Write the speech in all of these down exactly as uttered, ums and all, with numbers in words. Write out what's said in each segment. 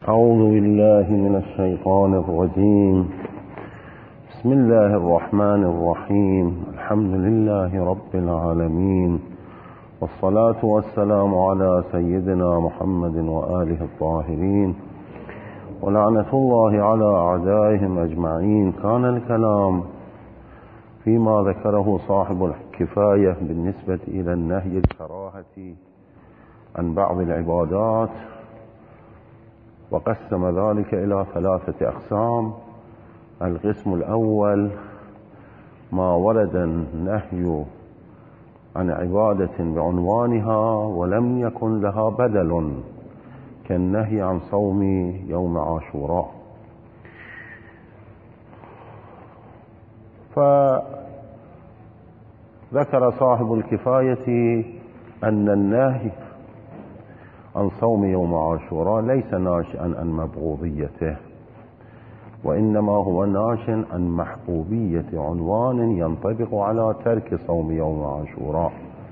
أعوذ بالله من الشيطان الرجيم. بسم الله الرحمن الرحيم. الحمد لله رب العالمين، والصلاة والسلام على سيدنا محمد وآله الطاهرين، ولعنة الله على أعدائهم أجمعين. كان الكلام فيما ذكره صاحب الكفاية بالنسبة إلى النهي الكراهة عن بعض العبادات، وقسم ذلك إلى ثلاثة أقسام. القسم الأول ما ورد النهي عن عبادة بعنوانها ولم يكن لها بدل، كالنهي عن صوم يوم عاشوراء. فذكر صاحب الكفاية أن النهي عن صوم يوم عاشوراء ليس ناشئا عن مبغوضيته، وإنما هو ناشئ عن محبوبية عنوان ينطبق على ترك صوم يوم عاشوراء،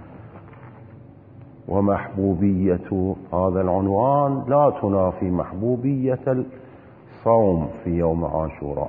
ومحبوبية هذا العنوان لا تنافي محبوبية الصوم في يوم عاشوراء.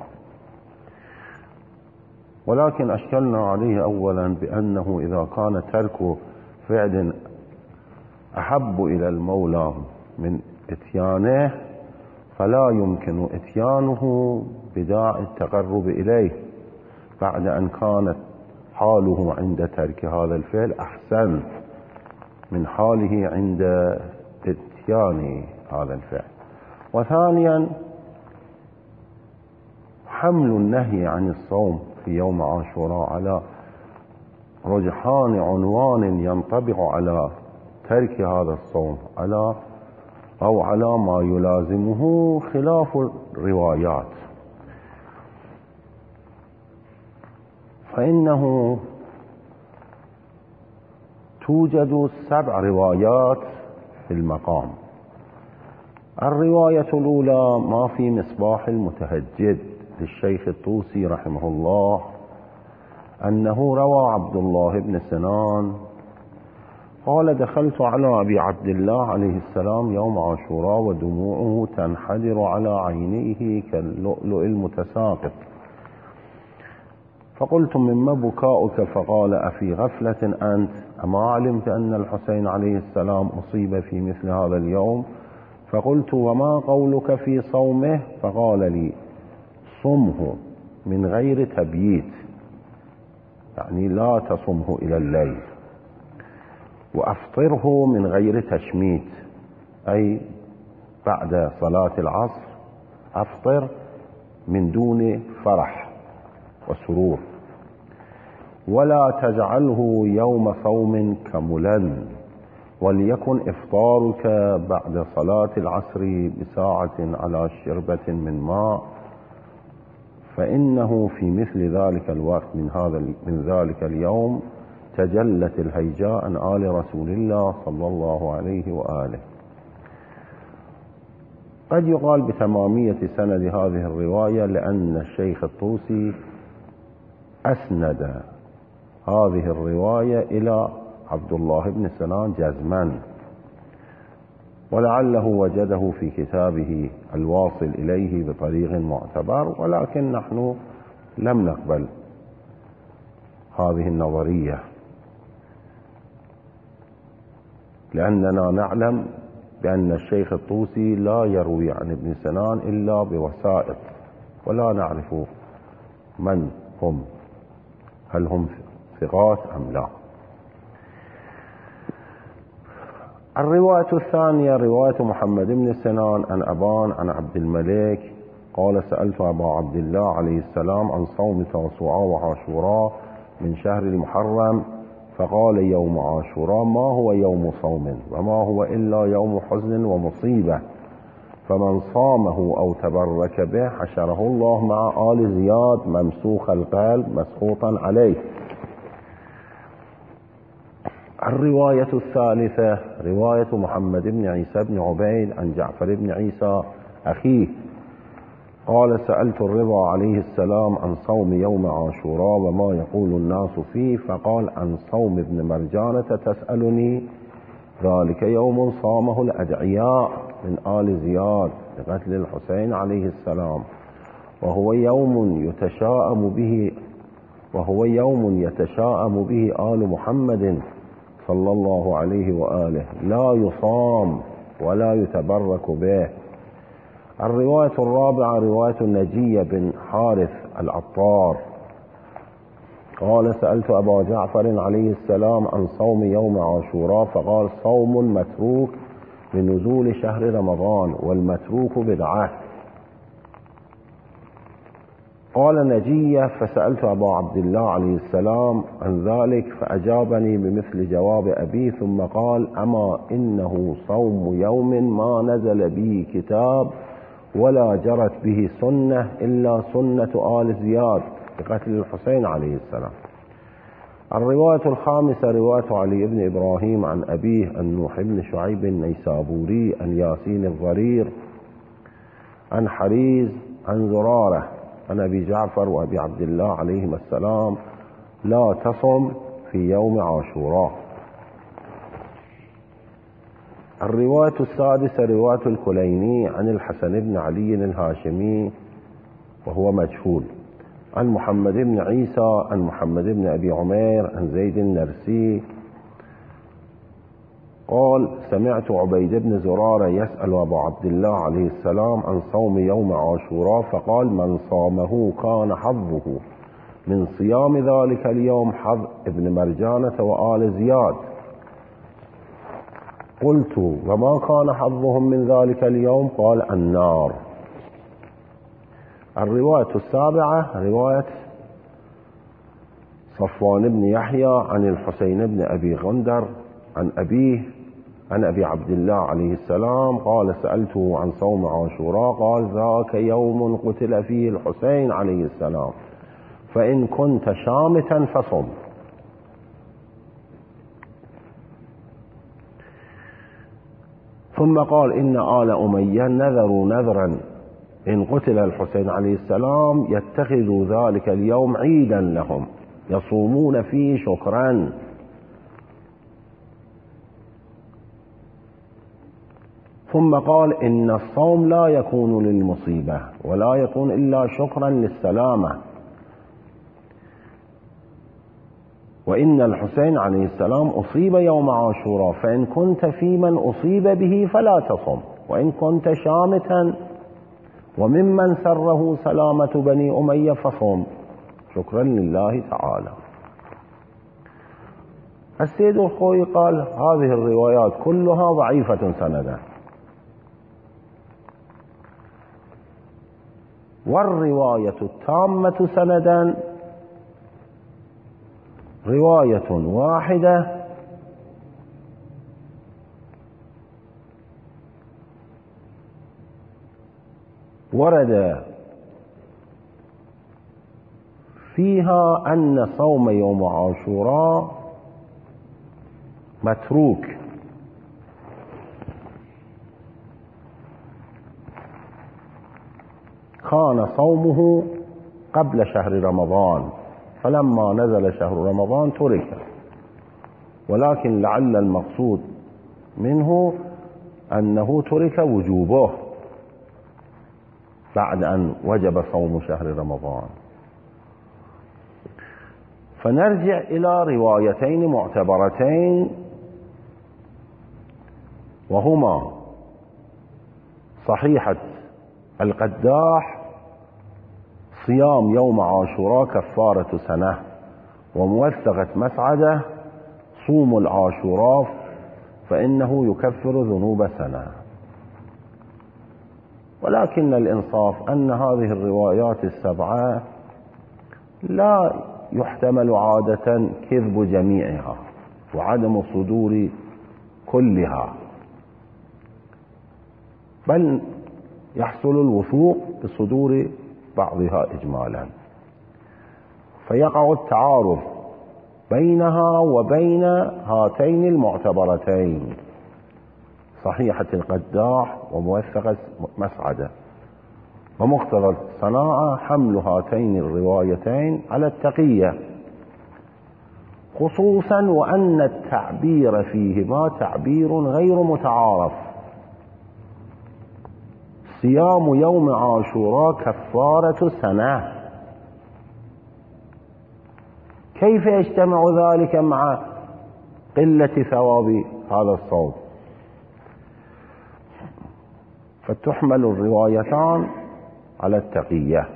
ولكن أشكلنا عليه أولا بأنه إذا كان ترك فعل أحب إلى المولى من إتيانه فلا يمكن إتيانه بداعي التقرب إليه، بعد أن كانت حاله عند ترك هذا الفعل أحسن من حاله عند إتيان هذا الفعل. وثانيا حمل النهي عن الصوم في يوم عاشوراء على رجحان عنوان ينطبق على ترك هذا الصوم على أو على ما يلازمه خلاف الروايات، فإنه توجد سبع روايات في المقام. الرواية الأولى ما في مصباح المتهجد للشيخ الطوسي رحمه الله أنه روى عبد الله بن سنان قال: دخلت على أبي عبد الله عليه السلام يوم عاشوراء ودموعه تنحدر على عينيه كاللؤلؤ المتساقط، فقلت: مما بكاؤك؟ فقال: أفي غفلة أنت؟ أما علمت أن الحسين عليه السلام أصيب في مثل هذا اليوم؟ فقلت: وما قولك في صومه؟ فقال لي: صمه من غير تبييت، يعني لا تصمه إلى الليل، وأفطره من غير تشميت، أي بعد صلاة العصر أفطر من دون فرح وسرور، ولا تجعله يوم صوم كملا، وليكن إفطارك بعد صلاة العصر بساعة على شربة من ماء، فإنه في مثل ذلك الوقت من هذا من ذلك اليوم تجلت الهيجاء عن آل رسول الله صلى الله عليه وآله. قد يقال بتمامية سند هذه الرواية لأن الشيخ الطوسي أسند هذه الرواية إلى عبد الله بن سنان جزما، ولعله وجده في كتابه الواصل إليه بطريق معتبر، ولكن نحن لم نقبل هذه النظرية، لأننا نعلم بأن الشيخ الطوسي لا يروي عن ابن سنان إلا بوسائط، ولا نعرف من هم، هل هم ثقات أم لا. الرواية الثانية رواية محمد بن سنان عن أبان عن عبد الملك قال: سألت أبا عبد الله عليه السلام عن صوم تاسوعاء وعاشوراء من شهر المحرم، فقال: يوم عاشوراء ما هو يوم صوم، وما هو إلا يوم حزن ومصيبة، فمن صامه أو تبرك به حشره الله مع آل زياد ممسوخ القلب مسخوطا عليه. الرواية الثالثة رواية محمد بن عيسى بن عبيد عن جعفر بن عيسى أخيه قال: سألت الرضا عليه السلام عن صوم يوم عاشوراء وما يقول الناس فيه، فقال: عن صوم ابن مرجانة تسألني، ذلك يوم صامه الأدعياء من آل زياد لقتل الحسين عليه السلام، وهو يوم يتشاءم به وهو يوم يتشاءم به آل محمد صلى الله عليه وآله، لا يصام ولا يتبرك به. الرواية الرابعة رواية النجية بن حارث العطار قال: سألت أبا جعفر عليه السلام عن صوم يوم عاشوراء فقال: صوم متروك بنزول شهر رمضان، والمتروك بدعة. قال نجية: فسألت أبا عبد الله عليه السلام عن ذلك فأجابني بمثل جواب أبي، ثم قال: أما إنه صوم يوم ما نزل به كتاب ولا جرت به سنة إلا سنة آل زياد بقتل الحسين عليه السلام. الرواية الخامسة رواية علي بن إبراهيم عن أبيه عن نوح بن شعيب النيسابوري عن ياسين الضرير عن حريز عن زرارة عن أبي جعفر وأبي عبد الله عليهما السلام: لا تصم في يوم عاشوراء. الرواية السادسة رواية الكليني عن الحسن بن علي الهاشمي وهو مجهول عن محمد بن عيسى عن محمد بن أبي عمير عن زيد النرسي قال: سمعت عبيد بن زرارة يسأل أبا عبد الله عليه السلام عن صوم يوم عاشوراء فقال: من صامه كان حظه من صيام ذلك اليوم حظ ابن مرجانة وآل زياد. قلت: وما كان حظهم من ذلك اليوم؟ قال: النار. الرواية السابعة رواية صفوان بن يحيى عن الحسين بن أبي غندر عن أبيه عن أبي عبد الله عليه السلام قال: سألته عن صوم عاشوراء قال: ذاك يوم قتل فيه الحسين عليه السلام، فإن كنت شامتا فصم. ثم قال: إن آل أمية نذروا نذرا إن قتل الحسين عليه السلام يتخذوا ذلك اليوم عيدا لهم يصومون فيه شكرا. ثم قال: إن الصوم لا يكون للمصيبة ولا يكون إلا شكرا للسلامة، وإن الحسين عليه السلام أصيب يوم عاشوراء، فإن كنت في من أصيب به فلا تصم، وإن كنت شامتا وممن سره سلامة بني أمية فصم شكرا لله تعالى. السيد الخوي قال: هذه الروايات كلها ضعيفة سندا، والرواية التامة سندا رواية واحدة ورد فيها أن صوم يوم عاشوراء متروك، كان صومه قبل شهر رمضان، فلما نزل شهر رمضان ترك، ولكن لعل المقصود منه أنه ترك وجوبه بعد أن وجب صوم شهر رمضان. فنرجع إلى روايتين معتبرتين، وهما صحيحة القداح صيام يوم عاشوراء كفارة سنة، وموثقة مسعدة صوم العاشوراء فإنه يكفر ذنوب سنة. ولكن الإنصاف أن هذه الروايات السبعة لا يحتمل عادة كذب جميعها وعدم صدور كلها، بل يحصل الوثوق بصدور بعضها إجمالا، فيقع التعارض بينها وبين هاتين المعتبرتين صحيحة القداح وموثقة مسعدة، ومقتضى الصناعة حمل هاتين الروايتين على التقية، خصوصا وأن التعبير فيهما تعبير غير متعارف. صيام يوم عاشوراء كفارة سنة. كيف يجتمع ذلك مع قلة ثواب هذا الصوم؟ فتحمل الروايتان على التقية.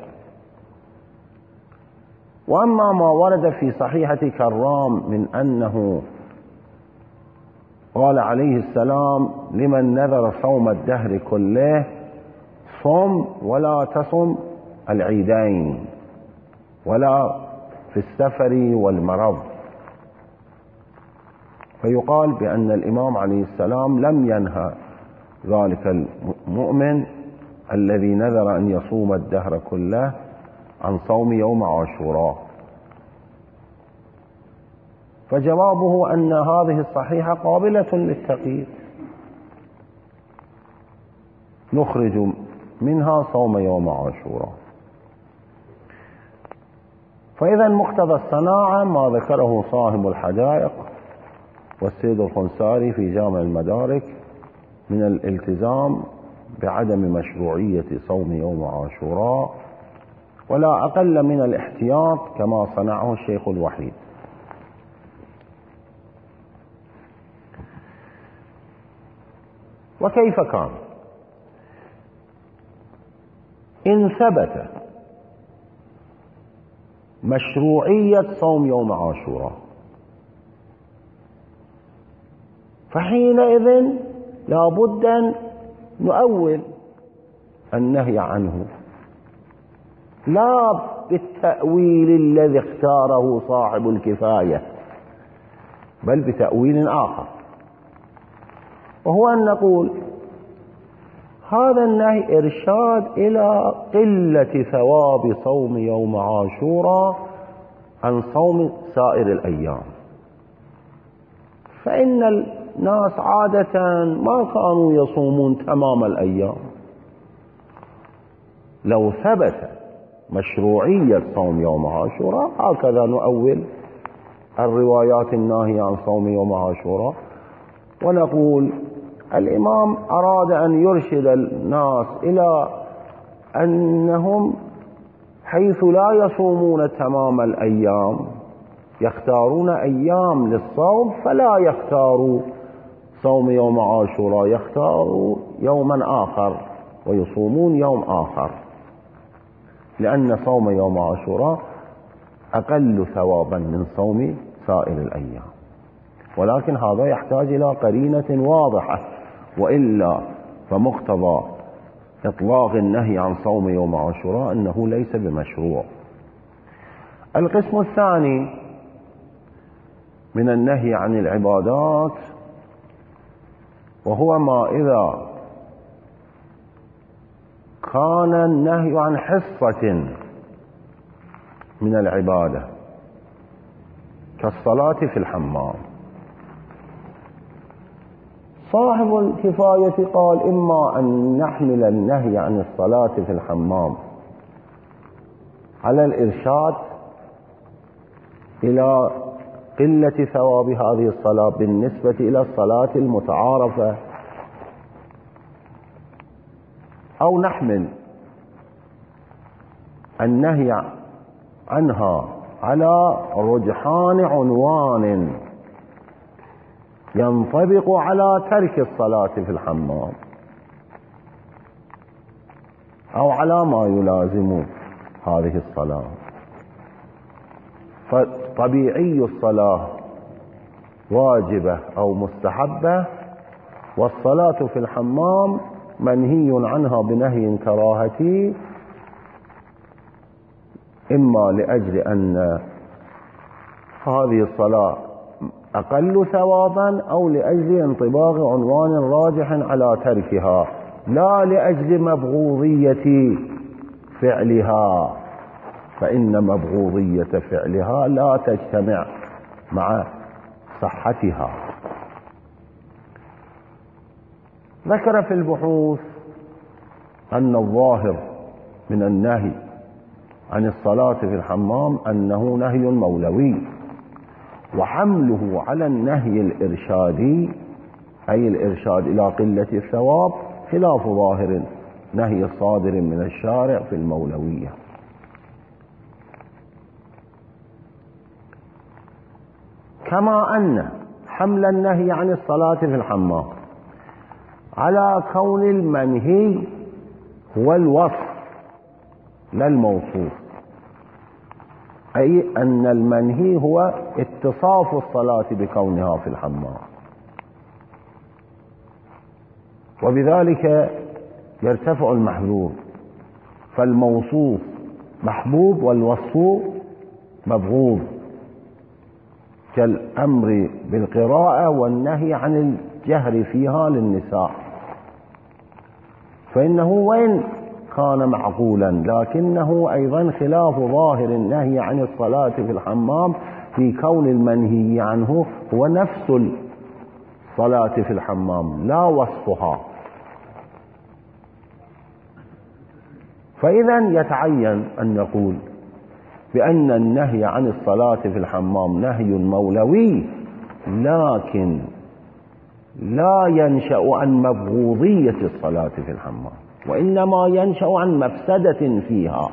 وأما ما ورد في صحيحة كرام من أنه قال عليه السلام لمن نذر صوم الدهر كله صم ولا تصم العيدين ولا في السفر والمرض، فيقال بأن الإمام عليه السلام لم ينهى ذلك المؤمن الذي نذر أن يصوم الدهر كله عن صوم يوم عاشوراء. فجوابه أن هذه الصحيحة قابلة للتقييد، نخرج منها صوم يوم عاشوراء. فإذا مقتضى الصناعة ما ذكره صاحب الحدائق والسيد الخنساري في جامع المدارك من الالتزام بعدم مشروعية صوم يوم عاشوراء، ولا أقل من الاحتياط كما صنعه الشيخ الوحيد. وكيف كان؟ إن ثبت مشروعية صوم يوم عاشوراء فحينئذ لا بد أن نؤول النهي عنه، لا بالتأويل الذي اختاره صاحب الكفاية، بل بتأويل آخر، وهو أن نقول هذا النهي إرشاد إلى قلة ثواب صوم يوم عاشوراء عن صوم سائر الأيام. فإن الناس عادة ما كانوا يصومون تمام الأيام. لو ثبت مشروعية صوم يوم عاشوراء هكذا نؤول الروايات الناهية عن صوم يوم عاشوراء، ونقول الإمام أراد أن يرشد الناس إلى أنهم حيث لا يصومون تمام الأيام يختارون أيام للصوم، فلا يختاروا صوم يوم عاشوراء، يختاروا يوما آخر ويصومون يوم آخر، لأن صوم يوم عاشوراء أقل ثوابا من صوم سائر الأيام. ولكن هذا يحتاج إلى قرينة واضحة، وإلا فمقتضى إطلاق النهي عن صوم يوم عاشوراء أنه ليس بمشروع. القسم الثاني من النهي عن العبادات وهو ما إذا كان النهي عن حصة من العبادة كالصلاة في الحمام. صاحب الكفاية قال إما أن نحمل النهي عن الصلاة في الحمام على الإرشاد إلى قلة ثواب هذه الصلاة بالنسبة إلى الصلاة المتعارفة، أو نحمل النهي عنها على رجحان عنوان ينطبق على ترك الصلاة في الحمام أو على ما يلازم هذه الصلاة. فطبيعي الصلاة واجبة أو مستحبة، والصلاة في الحمام منهي عنها بنهي كراهتي، إما لأجل أن هذه الصلاة أقل ثوابا أو لأجل انطباق عنوان راجح على تركها، لا لأجل مبغوضية فعلها، فإن مبغوضية فعلها لا تجتمع مع صحتها. ذكر في البحوث أن الظاهر من النهي عن الصلاة في الحمام أنه نهي مولوي، وحمله على النهي الإرشادي أي الإرشاد إلى قلة الثواب خلاف ظاهر النهي الصادر من الشارع في المولوية. كما أن حمل النهي عن الصلاة في الحمام على كون المنهي هو الوصف لا الموصوف، أي أن المنهي هو اتصاف الصلاة بكونها في الحمام، وبذلك يرتفع المحذور، فالموصوف محبوب والوصف مبغوض، كالأمر بالقراءة والنهي عن الجهر فيها للنساء، فإنه وإن كان معقولا لكنه أيضا خلاف ظاهر النهي عن الصلاة في الحمام في كون المنهي عنه هو نفس الصلاة في الحمام لا وصفها. فإذا يتعين أن نقول بأن النهي عن الصلاة في الحمام نهي مولوي، لكن لا ينشأ عن مبغوضية الصلاة في الحمام، وإنما ينشأ عن مفسدة فيها،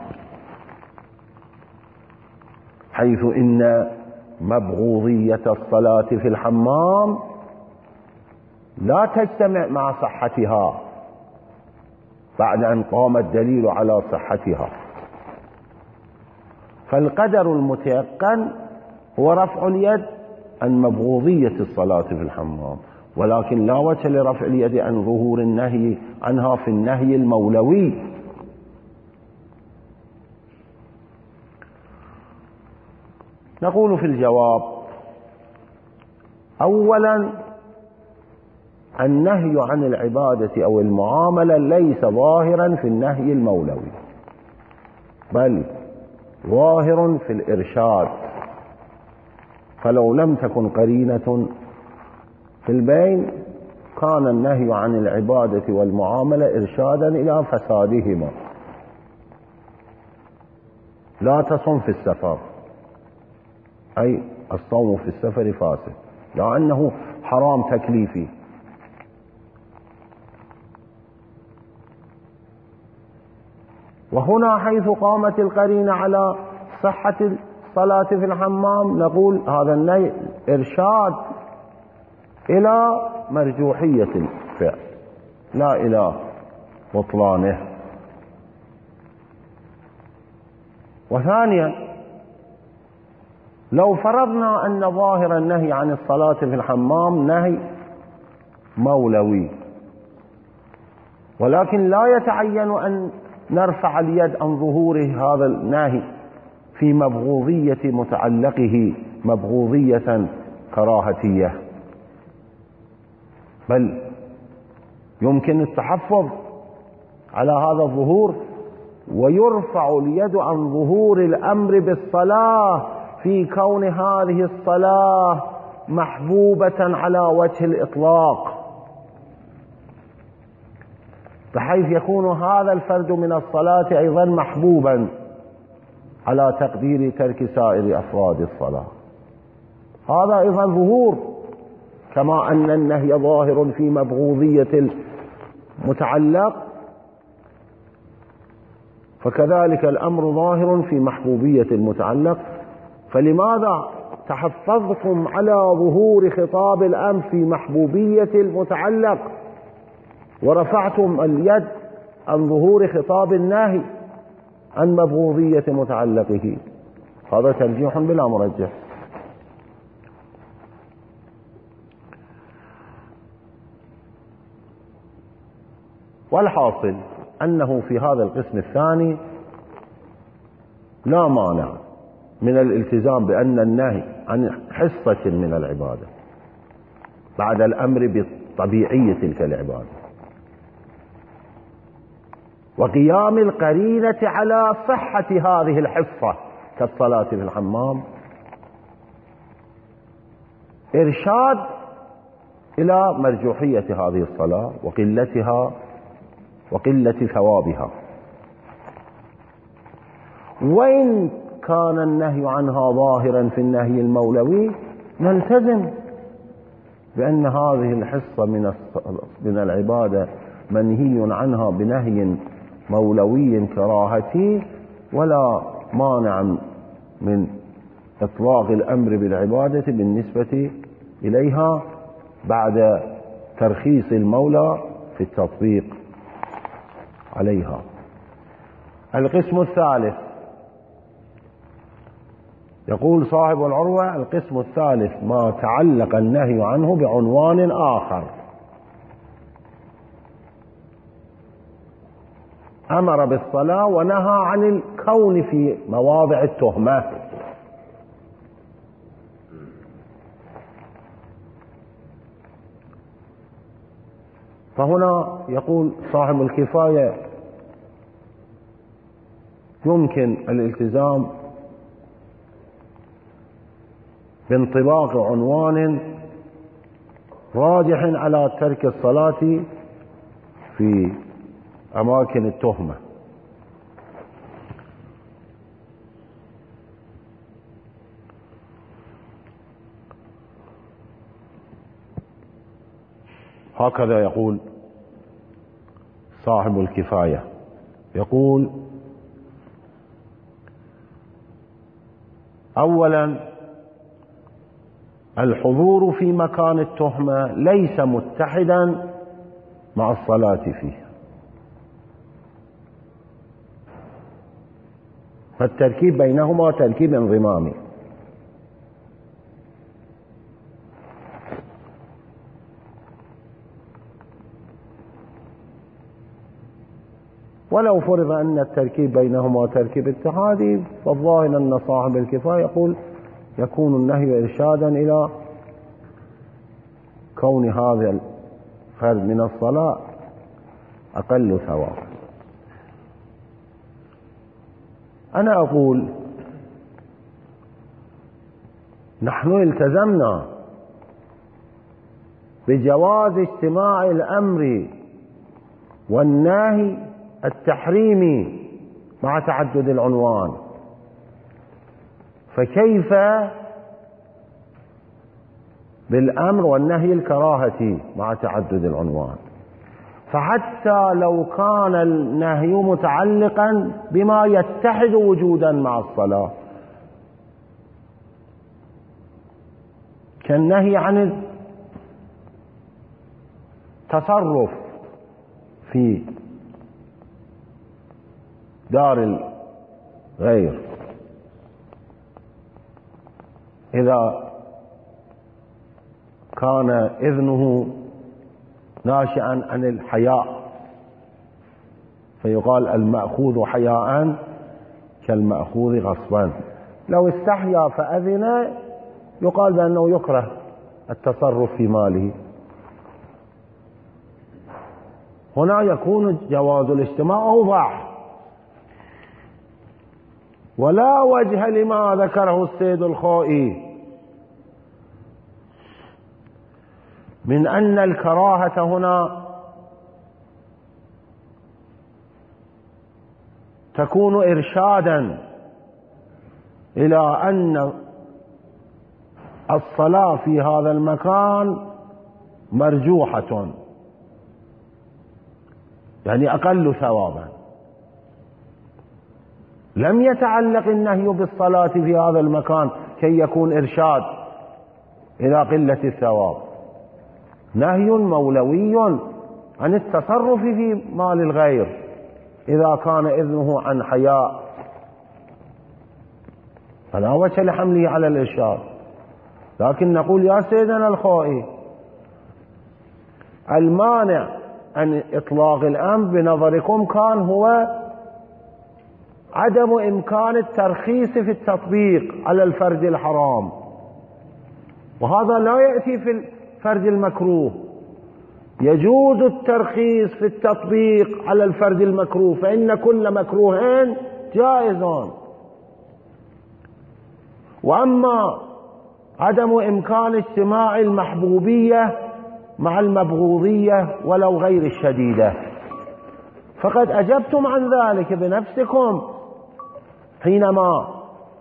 حيث إن مبغوضية الصلاة في الحمام لا تجتمع مع صحتها بعد أن قام الدليل على صحتها. فالقدر المتيقن هو رفع اليد عن مبغوضية الصلاة في الحمام، ولكن لا وجه لرفع اليد عن ظهور النهي عنها في النهي المولوي. نقول في الجواب: أولا، النهي عن العبادة أو المعاملة ليس ظاهرا في النهي المولوي، بل ظاهر في الإرشاد، فلو لم تكن قرينة في البين كان النهي عن العبادة والمعاملة إرشادا إلى فسادهما. لا تصم في السفر، أي الصوم في السفر فاسد، لأنه حرام تكليفي. وهنا حيث قامت القرينة على صحة الصلاة في الحمام نقول هذا النهي إرشاد إلى مرجوحية الفعل لا إلى بطلانه. وثانيا، لو فرضنا أن ظاهر النهي عن الصلاة في الحمام نهي مولوي، ولكن لا يتعين أن نرفع اليد عن ظهور هذا النهي في مبغوضية متعلقه مبغوضية كراهتية، بل يمكن التحفظ على هذا الظهور ويرفع اليد عن ظهور الأمر بالصلاة في كون هذه الصلاة محبوبة على وجه الإطلاق، بحيث يكون هذا الفرد من الصلاة أيضا محبوبا على تقدير ترك سائر أفراد الصلاة. هذا أيضا ظهور، كما أن النهي ظاهر في مبغوضية المتعلق، فكذلك الأمر ظاهر في محبوبية المتعلق. فلماذا تحفظتم على ظهور خطاب الأمر في محبوبية المتعلق ورفعتم اليد عن ظهور خطاب النهي عن مبغوضية متعلقه؟ هذا ترجيح بلا مرجح. والحاصل أنه في هذا القسم الثاني لا مانع من الالتزام بأن النهي عن حصة من العبادة بعد الأمر بطبيعية تلك العبادة، وقيام القرينة على صحة هذه الحصة كالصلاة في الحمام إرشاد إلى مرجوحية هذه الصلاة وقلتها وقلة ثوابها. وإن كان النهي عنها ظاهرا في النهي المولوي نلتزم بأن هذه الحصة من من العبادة منهي عنها بنهي مولوي كراهتي، ولا مانع من إطلاق الأمر بالعبادة بالنسبة إليها بعد ترخيص المولى في التطبيق عليها. القسم الثالث، يقول صاحب العروة: القسم الثالث ما تعلق النهي عنه بعنوان آخر، أمر بالصلاة ونهى عن الكون في مواضع التهمة. فهنا يقول صاحب الكفاية: يمكن الالتزام بانطباق عنوان راجح على ترك الصلاة في أماكن التهمة. هكذا يقول صاحب الكفاية، يقول: أولا، الحضور في مكان التهمة ليس متحدا مع الصلاة فيه، فالتركيب بينهما تركيب انضمامي. ولو فرض أن التركيب بينهما تركيب اتحادي، فالظاهر أن صاحب الكفاية يقول يكون النهي إرشادا إلى كون هذا الفرد من الصلاة أقل ثوابا. أنا أقول نحن التزمنا بجواز اجتماع الأمر والنهي التحريمي مع تعدد العنوان، فكيف بالأمر والنهي الكراهتي مع تعدد العنوان؟ فحتى لو كان النهي متعلقا بما يتحد وجودا مع الصلاة كالنهي عن التصرف في دار الغير إذا كان إذنه ناشئا عن الحياء، فيقال المأخوذ حياء كالمأخوذ غصبا. لو استحيا فأذن يقال بأنه يكره التصرف في ماله. هنا يكون جواز الاجتماع أوضح. ولا وجه لما ذكره السيد الخوئي من أن الكراهة هنا تكون إرشادا إلى أن الصلاة في هذا المكان مرجوحة، يعني أقل ثوابا. لم يتعلق النهي بالصلاة في هذا المكان كي يكون إرشاد إلى قلة الثواب، نهي مولوي عن التصرف في مال الغير إذا كان إذنه عن حياء، فلا وجه لحمله على الإرشاد. لكن نقول يا سيدنا الخوئي المانع عن إطلاق الأمر بنظركم كان هو عدم إمكان الترخيص في التطبيق على الفرد الحرام، وهذا لا يأتي في الفرد المكروه. يجوز الترخيص في التطبيق على الفرد المكروه، فإن كل مكروهين جائزان. وأما عدم إمكان اجتماع المحبوبية مع المبغوضية ولو غير الشديدة، فقد أجبتم عن ذلك بنفسكم حينما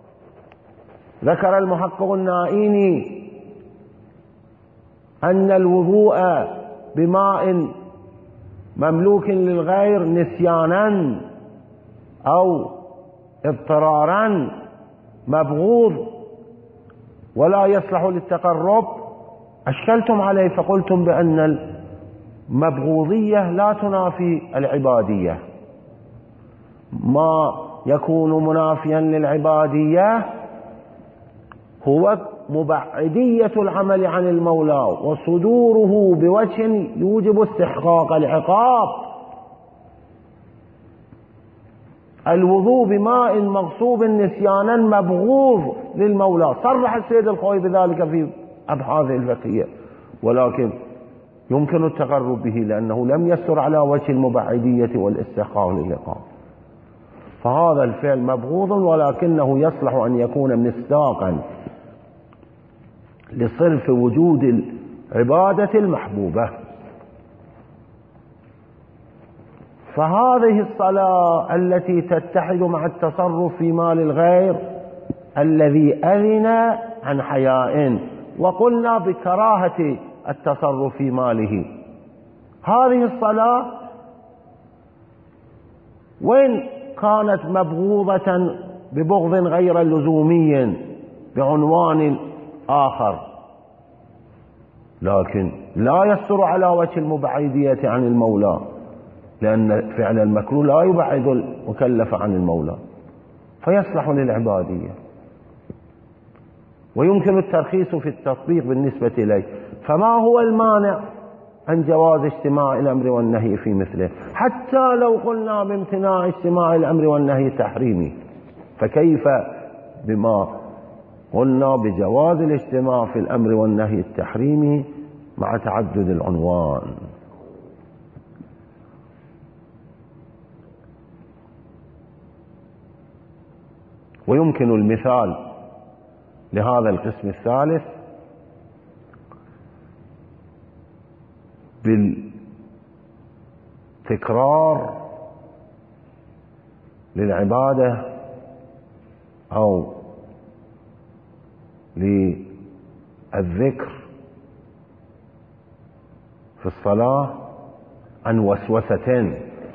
ذكر المحقق النائيني أن الوضوء بماء مملوك للغير نسيانا أو اضطرارا مبغوض ولا يصلح للتقرب، أشكلتم عليه فقلتم بأن المبغوضية لا تنافي العبادية. ما يكون منافيا للعبادية هو مبعدية العمل عن المولى وصدوره بوجه يوجب استحقاق العقاب. الوضوء بماء مغصوب نسيانا مبغوض للمولى، صرح السيد الخوئي بذلك في أبحاثه الفقهية، ولكن يمكن التقرب به لأنه لم يسر على وجه المبعدية والاستحقاق للعقاب. فهذا الفعل مبغوض ولكنه يصلح أن يكون مصداقا لصرف وجود العبادة المحبوبة. فهذه الصلاة التي تتحد مع التصرف في مال الغير الذي أذن عن حياء، وقلنا بكراهة التصرف في ماله، هذه الصلاة وإن كانت مبغوضة ببغض غير لزومي بعنوان آخر، لكن لا يسر على وجه المبعدية عن المولى، لأن فعل المكروه لا يبعد المكلف عن المولى، فيصلح للعبادية ويمكن الترخيص في التطبيق بالنسبة إليه. فما هو المانع عن جواز اجتماع الأمر والنهي في مثله؟ حتى لو قلنا بامتناع اجتماع الأمر والنهي تحريمي، فكيف بما قلنا بجواز الاجتماع في الأمر والنهي التحريمي مع تعدد العنوان؟ ويمكن المثال لهذا القسم الثالث بالتكرار للعبادة أو للذكر في الصلاة عن وسوستين.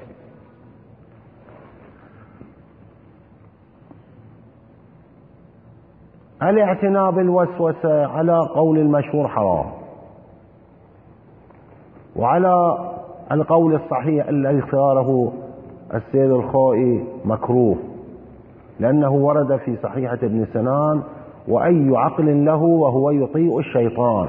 الاعتناء بالوسوسة على قول المشهور حرام، وعلى القول الصحيح الذي اختاره السيد الخوئي مكروه، لأنه ورد في صحيحة ابن سنان: وأي عقل له وهو يطيء الشيطان.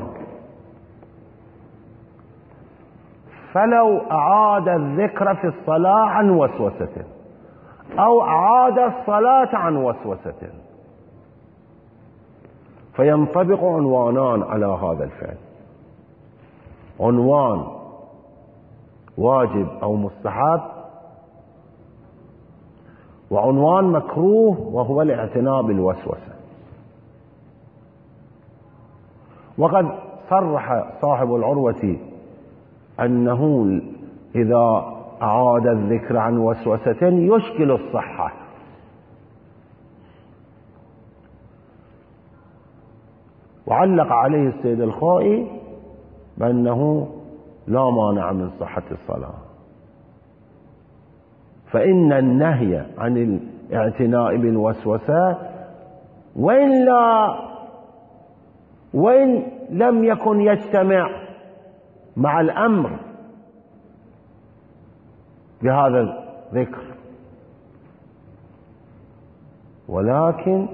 فلو أعاد الذكر في الصلاة عن وسوسة أو أعاد الصلاة عن وسوسة فينطبق عنوانان على هذا الفعل: عنوان واجب أو مستحب، وعنوان مكروه وهو الاعتناء بالوسوسة. وقد صرح صاحب العروة أنه إذا أعاد الذكر عن وسوسة يشكل الصحة، وعلق عليه السيد الخوئي بأنه لا مانع من صحة الصلاة، فإن النهي عن الاعتناء بالوسوسة وإن لا وإن لم يكن يجتمع مع الأمر بهذا الذكر، ولكن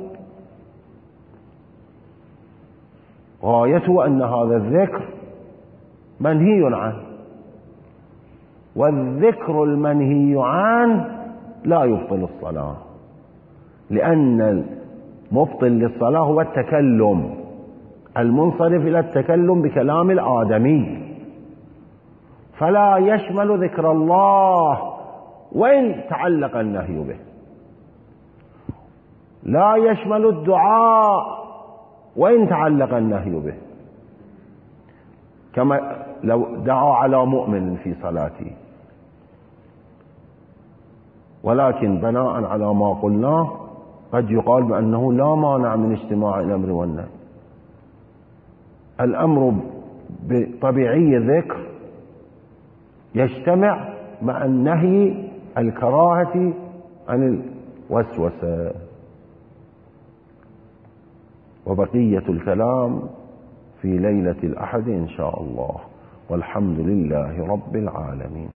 غايته أن هذا الذكر منهي عنه، والذكر المنهي عنه لا يبطل الصلاة، لأن المبطل للصلاة هو التكلم المنصرف إلى التكلم بكلام الآدمي، فلا يشمل ذكر الله وإن تعلق النهي به، لا يشمل الدعاء وإن تعلق النهي به، كما لو دعا على مؤمن في صلاته. ولكن بناء على ما قلناه قد يقال بأنه لا مانع من اجتماع الأمر والنهي. الأمر بطبيعي ذكر يجتمع مع النهي الكراهة عن الوسوسة. وبقية الكلام في ليلة الأحد إن شاء الله، والحمد لله رب العالمين.